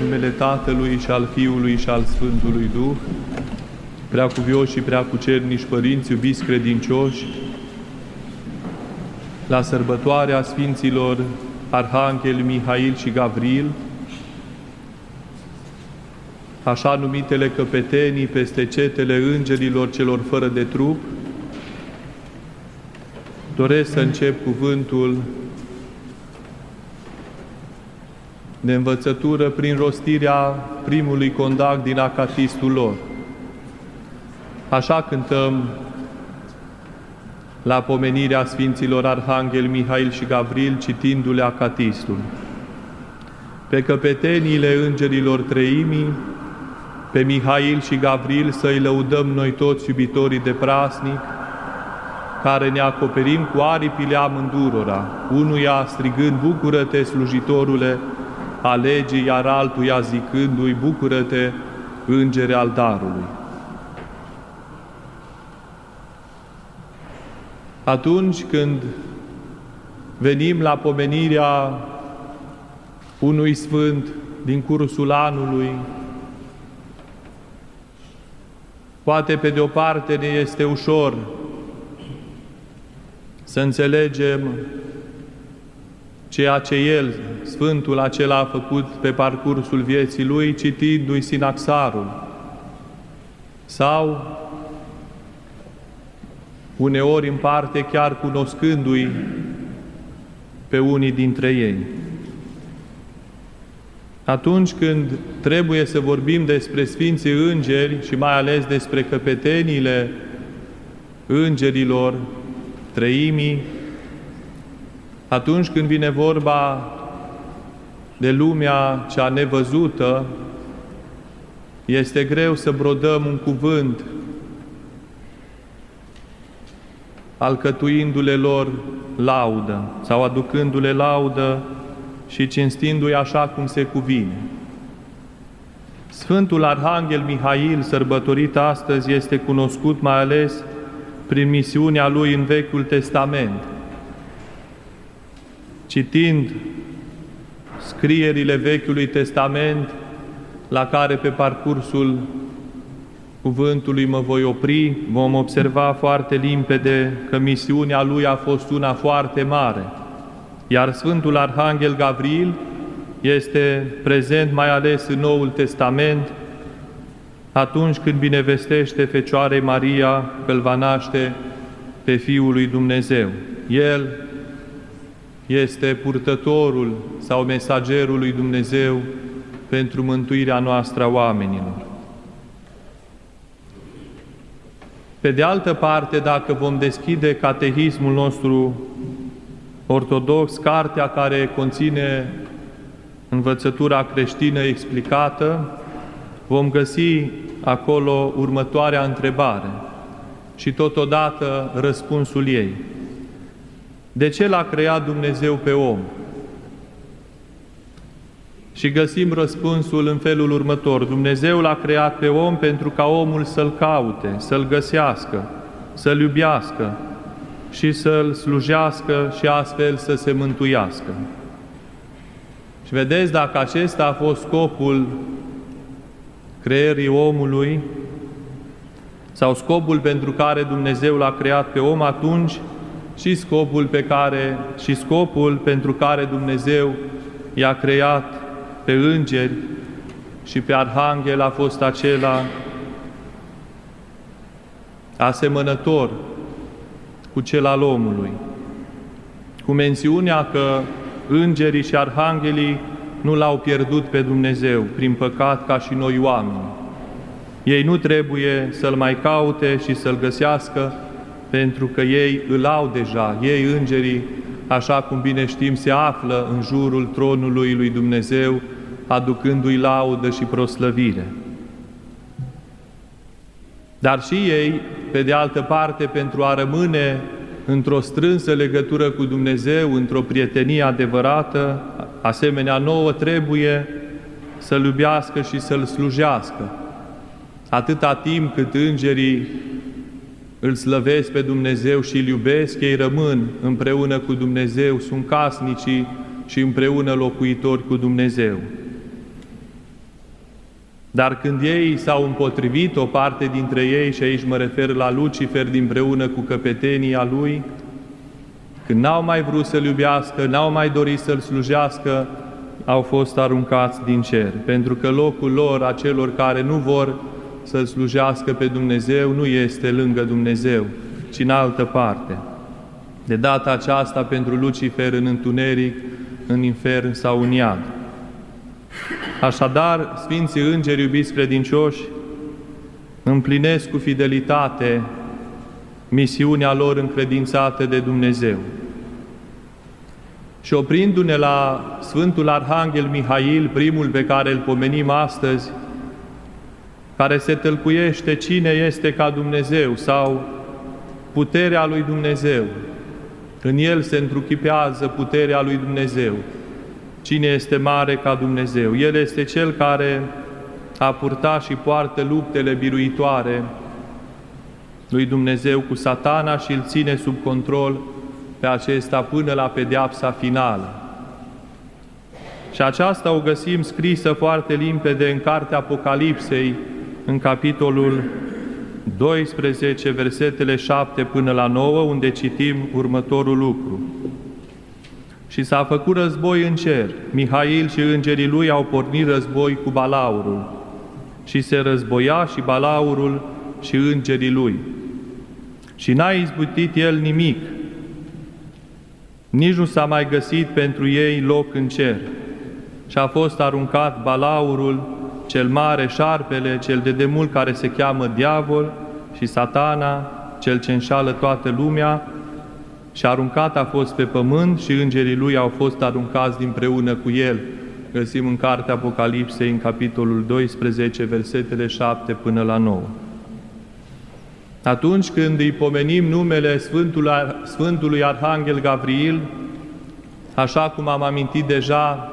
numele Tatălui și al Fiului și al Sfântului Duh, preacuvioși și preacucernici părinți, iubiți credincioși, la sărbătoarea Sfinților Arhanghel Mihail și Gavril, așa numitele căpetenii peste cetele îngerilor celor fără de trup, doresc să încep cuvântul de învățătură prin rostirea primului condac din acatistul lor. Așa cântăm la pomenirea Sfinților Arhanghel Mihail și Gavril, citindu-le acatistul. Pe căpeteniile îngerilor treimii, pe Mihail și Gavril să-i lăudăm noi toți iubitorii de prasnic, care ne acoperim cu aripile amândurora, unuia strigând, bucură-te, slujitorule a legii, iar altuia zicându-i, bucură-te, îngere al darului. Atunci când venim la pomenirea unui sfânt din cursul anului, poate pe de o parte ne este ușor să înțelegem ceea ce El, Sfântul acela, a făcut pe parcursul vieții Lui, citindu-i sinaxarul, sau uneori în parte chiar cunoscându-i pe unii dintre ei. Atunci când trebuie să vorbim despre Sfinții Îngeri și mai ales despre căpeteniile îngerilor treimii, atunci când vine vorba de lumea cea nevăzută, este greu să brodăm un cuvânt alcătuindu-le lor laudă sau aducându-le laudă și cinstindu-i așa cum se cuvine. Sfântul Arhanghel Mihail, sărbătorit astăzi, este cunoscut mai ales prin misiunea lui în Vechiul Testament. Citind scrierile Vechiului Testament, la care pe parcursul cuvântului mă voi opri, vom observa foarte limpede că misiunea lui a fost una foarte mare. Iar Sfântul Arhanghel Gavril este prezent mai ales în Noul Testament, atunci când binevestește Fecioarei Maria că îl va naște pe Fiul lui Dumnezeu. El este purtătorul sau mesagerul lui Dumnezeu pentru mântuirea noastră a oamenilor. Pe de altă parte, dacă vom deschide catehismul nostru ortodox, cartea care conține învățătura creștină explicată, vom găsi acolo următoarea întrebare și totodată răspunsul ei. De ce l-a creat Dumnezeu pe om? Și găsim răspunsul în felul următor. Dumnezeu l-a creat pe om pentru ca omul să-L caute, să-L găsească, să-L iubească și să-L slujească și astfel să se mântuiască. Și vedeți, dacă acesta a fost scopul creării omului sau scopul pentru care Dumnezeu l-a creat pe om, atunci și scopul pentru care Dumnezeu i-a creat pe îngeri și pe arhanghel a fost acela asemănător cu cel al omului, cu mențiunea că îngerii și arhanghelii nu l-au pierdut pe Dumnezeu prin păcat ca și noi oameni. Ei nu trebuie să-L mai caute și să-L găsească, pentru că ei îl au deja. Ei, îngerii, așa cum bine știm, se află în jurul tronului lui Dumnezeu, aducându-i laudă și proslăvire. Dar și ei, pe de altă parte, pentru a rămâne într-o strânsă legătură cu Dumnezeu, într-o prietenie adevărată, asemenea nouă, trebuie să-L iubească și să-L slujească. Atâta timp cât îngerii îl slăvesc pe Dumnezeu și îl iubesc, ei rămân împreună cu Dumnezeu, sunt casnicii și împreună locuitori cu Dumnezeu. Dar când ei s-au împotrivit, o parte dintre ei, și aici mă refer la Lucifer împreună cu căpetenia lui, când n-au mai vrut să-L iubească, n-au mai dorit să-L slujească, au fost aruncați din cer, pentru că locul lor, a celor care nu vor să-L slujească pe Dumnezeu, nu este lângă Dumnezeu, ci în altă parte. De data aceasta, pentru Lucifer, în întuneric, în infern sau în iad. Așadar, Sfinții Îngeri, iubiți credincioși, împlinesc cu fidelitate misiunea lor încredințată de Dumnezeu. Și oprindu-ne la Sfântul Arhanghel Mihail, primul pe care îl pomenim astăzi, care se tălcuiește cine este ca Dumnezeu sau puterea lui Dumnezeu. În el se întruchipează puterea lui Dumnezeu. Cine este mare ca Dumnezeu? El este Cel care a purtat și poartă luptele biruitoare lui Dumnezeu cu Satana și îl ține sub control pe acesta până la pedeapsa finală. Și aceasta o găsim scrisă foarte limpede în cartea Apocalipsei, în capitolul 12, versetele 7 până la 9, unde citim următorul lucru. Și s-a făcut război în cer. Mihail și îngerii lui au pornit război cu balaurul. Și se războia și balaurul și îngerii lui. Și n-a izbutit el nimic. Nici nu s-a mai găsit pentru ei loc în cer. Și a fost aruncat balaurul, cel mare, șarpele, cel de demult care se cheamă diavol, și Satana, cel ce înșală toată lumea, și aruncat a fost pe pământ și îngerii lui au fost aruncați dinpreună cu el. Găsim în cartea Apocalipsei, în capitolul 12, versetele 7 până la 9. Atunci când îi pomenim numele Sfântului Arhanghel Gavril, așa cum am amintit deja,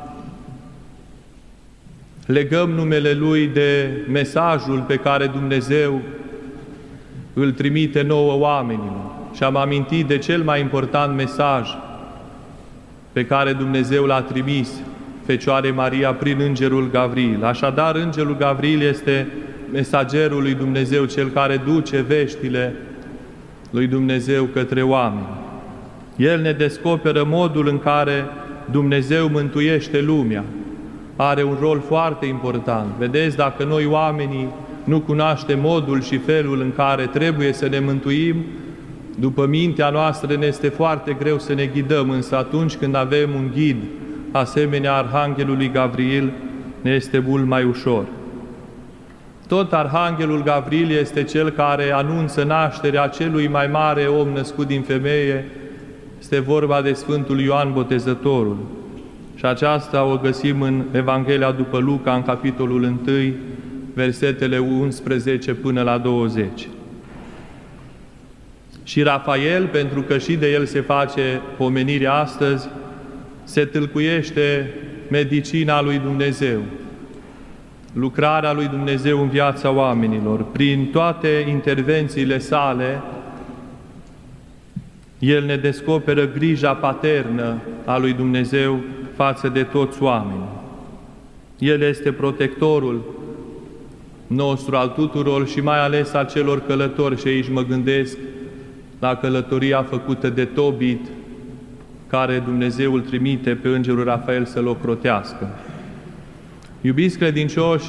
legăm numele lui de mesajul pe care Dumnezeu îl trimite nouă oamenilor. Și am amintit de cel mai important mesaj pe care Dumnezeu l-a trimis Fecioarei Maria prin Îngerul Gavril. Așadar, Îngerul Gavril este mesagerul lui Dumnezeu, cel care duce veștile lui Dumnezeu către oameni. El ne descoperă modul în care Dumnezeu mântuiește lumea. Are un rol foarte important. Vedeți, dacă noi oamenii nu cunoaștem modul și felul în care trebuie să ne mântuim, după mintea noastră ne este foarte greu să ne ghidăm, însă atunci când avem un ghid asemenea Arhanghelului Gavril, ne este mult mai ușor. Tot Arhanghelul Gavril este cel care anunță nașterea celui mai mare om născut din femeie. Este vorba de Sfântul Ioan Botezătorul. Și aceasta o găsim în Evanghelia după Luca, în capitolul 1, versetele 11 până la 20. Și Rafael, pentru că și de el se face pomenirea astăzi, se tâlcuiește medicina lui Dumnezeu, lucrarea lui Dumnezeu în viața oamenilor. Prin toate intervențiile sale, el ne descoperă grija paternă a lui Dumnezeu față de toți oamenii. El este protectorul nostru, al tuturor și mai ales al celor călători. Și aici mă gândesc la călătoria făcută de Tobit, care Dumnezeu îl trimite pe Îngerul Rafael să-l ocrotească. Iubiți credincioși,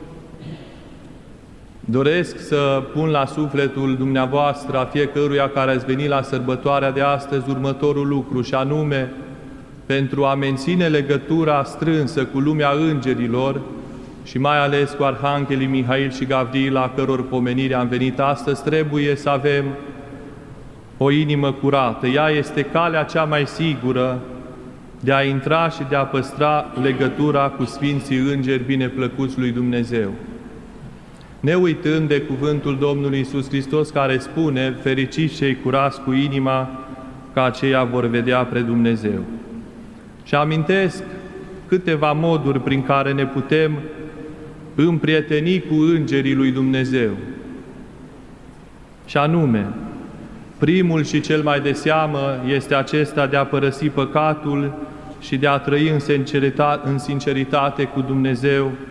doresc să pun la sufletul dumneavoastră, a fiecăruia care ați venit la sărbătoarea de astăzi, următorul lucru, și anume, pentru a menține legătura strânsă cu lumea îngerilor și mai ales cu Arhanghelii Mihail și Gavril, la căror pomenire am venit astăzi, trebuie să avem o inimă curată. Ea este calea cea mai sigură de a intra și de a păstra legătura cu Sfinții Îngeri bineplăcuți lui Dumnezeu. Ne uitând de cuvântul Domnului Iisus Hristos, care spune: fericiți cei curați cu inima, că aceia vor vedea pre Dumnezeu. Și amintesc câteva moduri prin care ne putem împrieteni cu îngerii lui Dumnezeu. Și anume, primul și cel mai de seamă este acesta de a părăsi păcatul și de a trăi în sinceritate cu Dumnezeu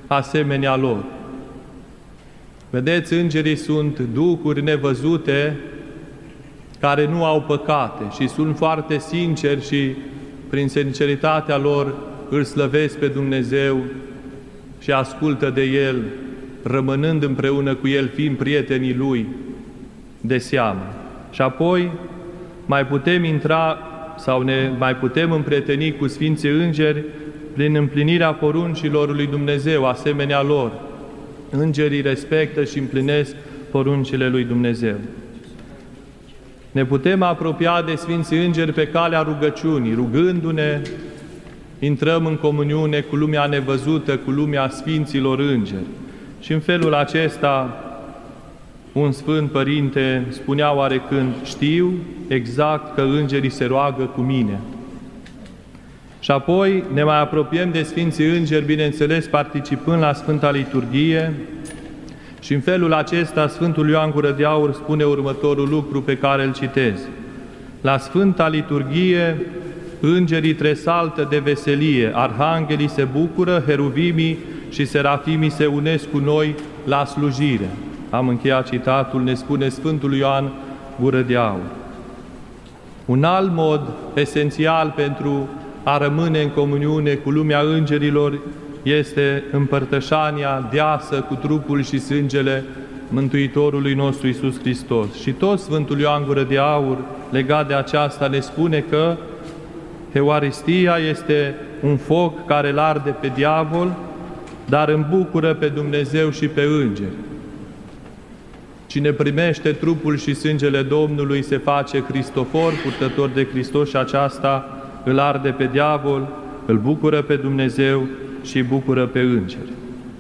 asemenea lor. Vedeți, îngerii sunt duhuri nevăzute care nu au păcate și sunt foarte sinceri și prin sinceritatea lor îl slăvesc pe Dumnezeu și ascultă de El, rămânând împreună cu El, fiind prietenii Lui de seamă. Și apoi mai putem intra sau ne mai putem împrieteni cu Sfinții Îngeri prin împlinirea poruncilor lui Dumnezeu, asemenea lor. Îngerii respectă și împlinesc poruncile lui Dumnezeu. Ne putem apropia de Sfinții Îngeri pe calea rugăciunii, rugându-ne, intrăm în comuniune cu lumea nevăzută, cu lumea Sfinților Îngeri. Și în felul acesta, un Sfânt Părinte spunea oarecând: știu exact că îngerii se roagă cu mine. Și apoi ne mai apropiem de Sfinții Îngeri, bineînțeles, participând la Sfânta Liturghie, și în felul acesta Sfântul Ioan Gură de Aur spune următorul lucru pe care îl citez. La Sfânta Liturghie, îngerii tresaltă de veselie, arhanghelii se bucură, heruvimii și serafimii se unesc cu noi la slujire. Am încheiat citatul, ne spune Sfântul Ioan Gură de Aur. Un alt mod esențial pentru a rămâne în comuniune cu lumea îngerilor este împărtășania deasă cu trupul și sângele Mântuitorului nostru Iisus Hristos. Și tot Sfântul Ioan Gură de Aur, legat de aceasta, ne spune că Euaristia este un foc care îl arde pe diavol, dar îmbucură pe Dumnezeu și pe îngeri. Cine primește trupul și sângele Domnului se face Cristofor, purtător de Hristos, și aceasta îl arde pe diavol, îl bucură pe Dumnezeu și îi bucură pe îngeri.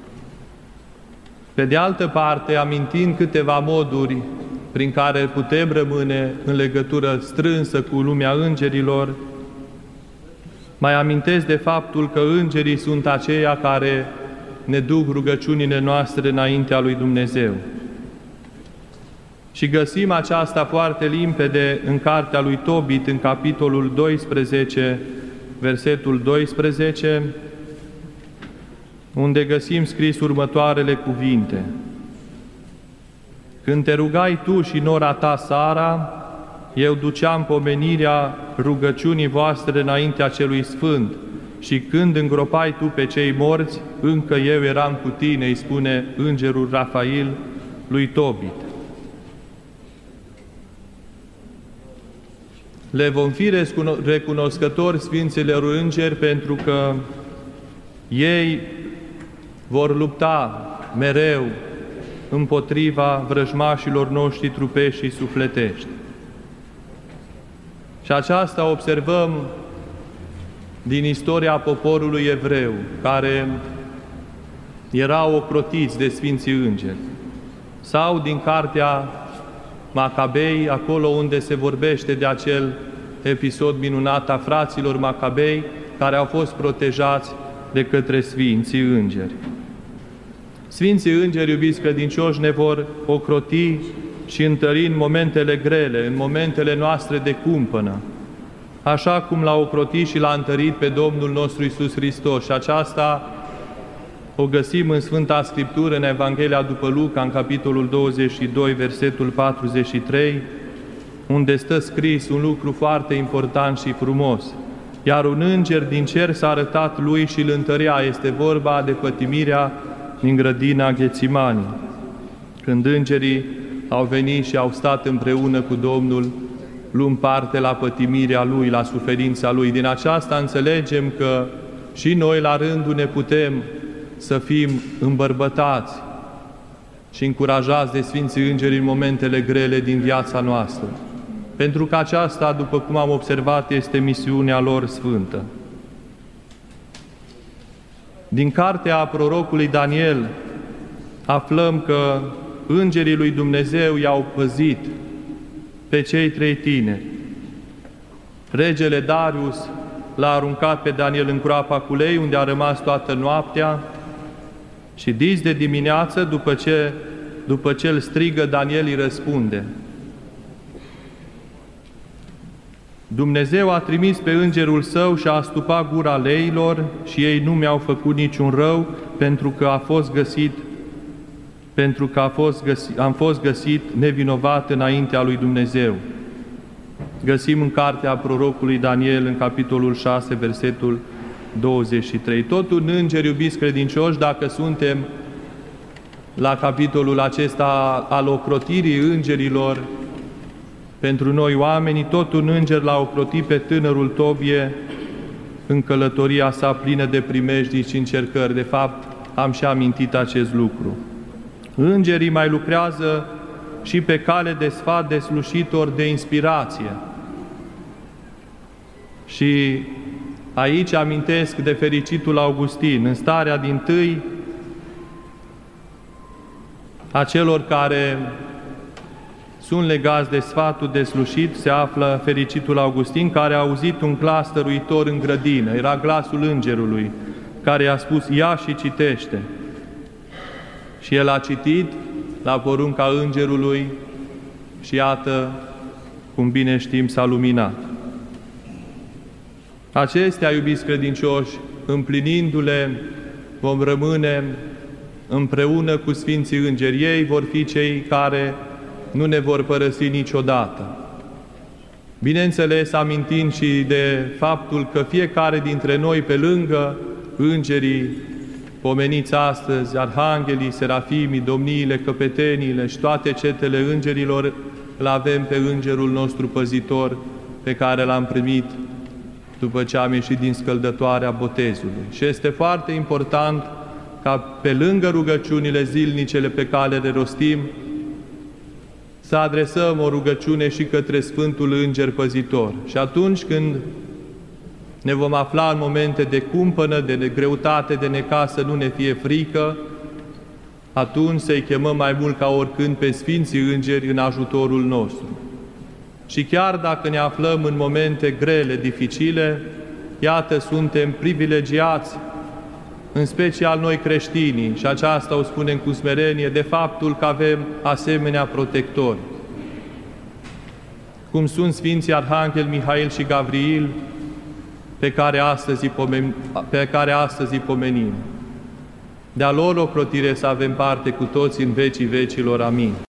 Pe de altă parte, amintind câteva moduri prin care putem rămâne în legătură strânsă cu lumea îngerilor, mai amintesc de faptul că îngerii sunt aceia care ne duc rugăciunile noastre înaintea lui Dumnezeu. Și găsim aceasta foarte limpede în cartea lui Tobit, în capitolul 12, versetul 12, unde găsim scris următoarele cuvinte. Când te rugai tu și nora ta Sara, eu duceam pomenirea rugăciunii voastre înaintea celui Sfânt, și când îngropai tu pe cei morți, încă eu eram cu tine, îi spune îngerul Rafail lui Tobit. Le vom fi recunoscători Sfinților Îngeri pentru că ei vor lupta mereu împotriva vrăjmașilor noștri trupești și sufletești. Și aceasta observăm din istoria poporului evreu, care erau ocrotiți de Sfinții Îngeri, sau din cartea Macabei, acolo unde se vorbește de acel episod minunat a fraților Macabei, care au fost protejați de către Sfinții Îngeri. Sfinții Îngeri, iubiți credincioși, ne vor ocroti și întări în momentele grele, în momentele noastre de cumpănă, așa cum l-a ocrotit și l-a întărit pe Domnul nostru Iisus Hristos. Și aceasta o găsim în Sfânta Scriptură, în Evanghelia după Luca, în capitolul 22, versetul 43, unde stă scris un lucru foarte important și frumos. Iar un înger din cer s-a arătat lui și îl întărea. Este vorba de pătimirea din grădina Ghețimani, când îngerii au venit și au stat împreună cu Domnul, luând parte la pătimirea Lui, la suferința Lui. Din aceasta înțelegem că și noi, la rândul, ne putem să fim îmbărbătați și încurajați de Sfinții Îngeri în momentele grele din viața noastră. Pentru că aceasta, după cum am observat, este misiunea lor sfântă. Din cartea prorocului Daniel aflăm că îngerii lui Dumnezeu i-au păzit pe cei 3 tineri. Regele Darius l-a aruncat pe Daniel în groapa cu lei, unde a rămas toată noaptea, și dis de dimineață, după ce îl strigă, Daniel îi răspunde. Dumnezeu a trimis pe îngerul său și a astupat gura leilor și ei nu mi-au făcut niciun rău, pentru că am fost găsit nevinovat înaintea lui Dumnezeu. Găsim în cartea prorocului Daniel, în capitolul 6, versetul 23. Tot un înger, iubiți credincioși, dacă suntem la capitolul acesta al ocrotirii îngerilor pentru noi oamenii, tot un înger l-a ocrotit pe tânărul Tobie în călătoria sa plină de primejdii și încercări. De fapt, am și amintit acest lucru. Îngerii mai lucrează și pe cale de sfat, de slujitor, de inspirație. Și aici amintesc de fericitul Augustin, în starea dintâi a celor care sunt legați de sfatul de slușit, se află fericitul Augustin, care a auzit un glas stăruitor în grădină. Era glasul îngerului, care i-a spus: ia și citește. Și el a citit la porunca îngerului și iată, cum bine știm, s-a luminat. Acestea, iubiți credincioși, împlinindu-le, vom rămâne împreună cu Sfinții Îngeri. Ei vor fi cei care nu ne vor părăsi niciodată. Bineînțeles, amintind și de faptul că fiecare dintre noi, pe lângă îngerii pomeniți astăzi, arhanghelii, serafimii, domniile, căpeteniile și toate cetele îngerilor, îl avem pe îngerul nostru păzitor, pe care l-am primit după ce am ieșit din scăldătoarea botezului. Și este foarte important ca pe lângă rugăciunile zilnicele pe care le rostim, să adresăm o rugăciune și către Sfântul Înger Păzitor. Și atunci când ne vom afla în momente de cumpănă, de greutate, de necaz, să nu ne fie frică, atunci să-i chemăm mai mult ca oricând pe Sfinții Îngeri în ajutorul nostru. Și chiar dacă ne aflăm în momente grele, dificile, iată, suntem privilegiați, în special noi creștinii, și aceasta o spunem cu smerenie, de faptul că avem asemenea protectori, cum sunt Sfinții Arhanghel Mihail și Gavriil, pe care astăzi îi pomenim. De-a lor ocrotire să avem parte cu toți în vecii vecilor. Amin.